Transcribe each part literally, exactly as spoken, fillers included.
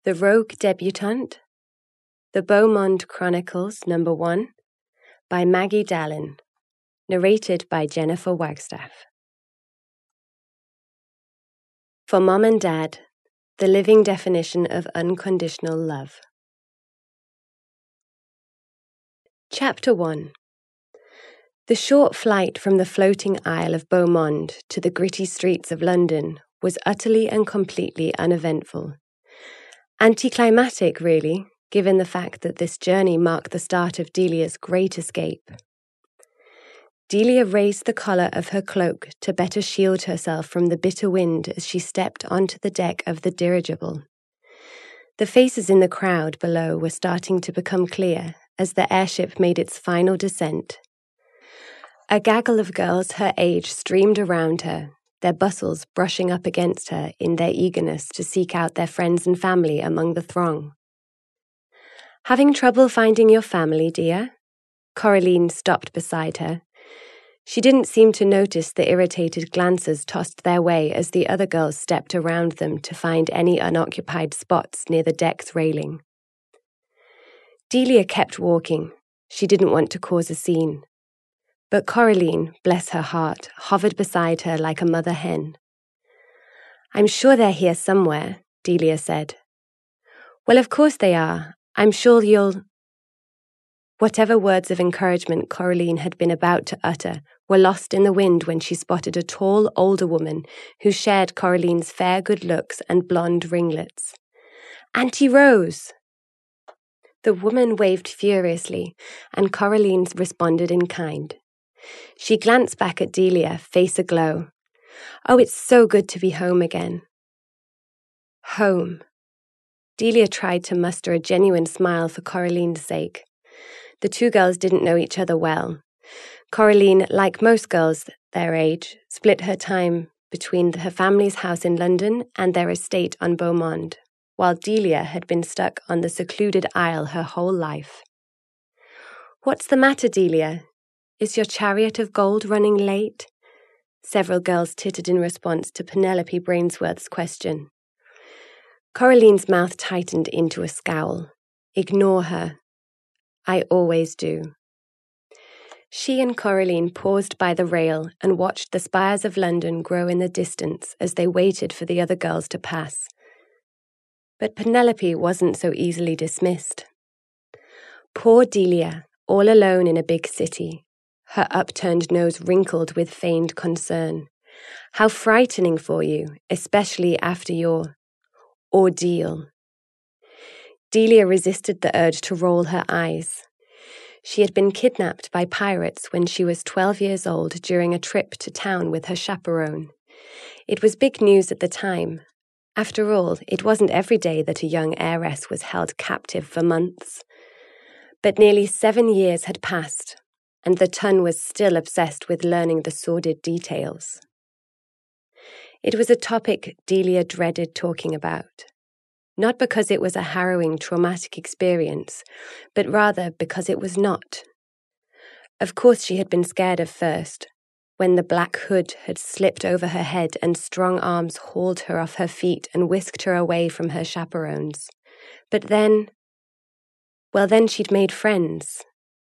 The Rogue Debutante, The Beaumonde Chronicles, Number One, by Maggie Dallin, narrated by Jennifer Wagstaff. For Mom and Dad, the living definition of unconditional love. Chapter one. The short flight from the floating Isle of Beaumonde to the gritty streets of London was utterly and completely uneventful. Anticlimactic, really, given the fact that this journey marked the start of Delia's great escape. Delia raised the collar of her cloak to better shield herself from the bitter wind as she stepped onto the deck of the dirigible. The faces in the crowd below were starting to become clear as the airship made its final descent. A gaggle of girls her age streamed around her, their bustles brushing up against her in their eagerness to seek out their friends and family among the throng. "Having trouble finding your family, dear?" Coraline stopped beside her. She didn't seem to notice the irritated glances tossed their way as the other girls stepped around them to find any unoccupied spots near the deck's railing. Delia kept walking. She didn't want to cause a scene. But Coraline, bless her heart, hovered beside her like a mother hen. "I'm sure they're here somewhere," Delia said. "Well, of course they are. I'm sure you'll—" Whatever words of encouragement Coraline had been about to utter were lost in the wind when she spotted a tall, older woman who shared Coraline's fair good looks and blonde ringlets. "Auntie Rose!" The woman waved furiously, and Coraline responded in kind. She glanced back at Delia, face aglow. "Oh, it's so good to be home again." Home. Delia tried to muster a genuine smile for Coraline's sake. The two girls didn't know each other well. Coraline, like most girls their age, split her time between her family's house in London and their estate on Beaumonde, while Delia had been stuck on the secluded isle her whole life. "What's the matter, Delia? Is your chariot of gold running late?" Several girls tittered in response to Penelope Brainsworth's question. Coraline's mouth tightened into a scowl. "Ignore her. I always do." She and Coraline paused by the rail and watched the spires of London grow in the distance as they waited for the other girls to pass. But Penelope wasn't so easily dismissed. Poor Delia, all alone in a big city, her upturned nose wrinkled with feigned concern. How frightening for you, especially after your ordeal. Delia resisted the urge to roll her eyes. She had been kidnapped by pirates when she was twelve years old during a trip to town with her chaperone. It was big news at the time. After all, it wasn't every day that a young heiress was held captive for months. But nearly seven years had passed, and the Ton was still obsessed with learning the sordid details. It was a topic Delia dreaded talking about. Not because it was a harrowing, traumatic experience, but rather because it was not. Of course she had been scared at first, when the black hood had slipped over her head and strong arms hauled her off her feet and whisked her away from her chaperones. But then, well then she'd made friends.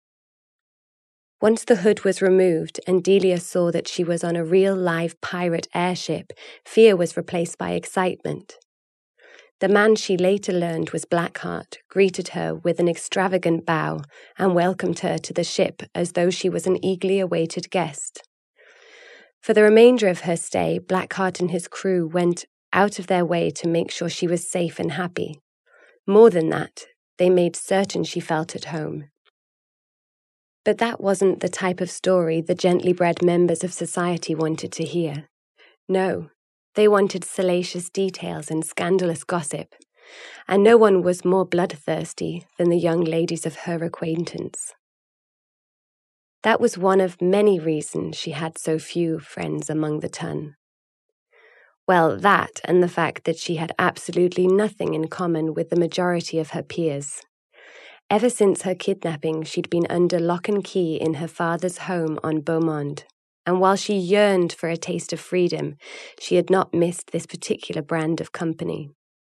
Once the hood was removed and Delia saw that she was on a real live pirate airship, fear was replaced by excitement. The man she later learned was Blackheart greeted her with an extravagant bow and welcomed her to the ship as though she was an eagerly awaited guest. For the remainder of her stay, Blackheart and his crew went out of their way to make sure she was safe and happy. More than that, they made certain she felt at home. But that wasn't the type of story the gently bred members of society wanted to hear. No. They wanted salacious details and scandalous gossip, and no one was more bloodthirsty than the young ladies of her acquaintance. That was one of many reasons she had so few friends among the Ton. Well, that and the fact that she had absolutely nothing in common with the majority of her peers. Ever since her kidnapping, she'd been under lock and key in her father's home on Beaumonde. And while she yearned for a taste of freedom, she had not missed this particular brand of company.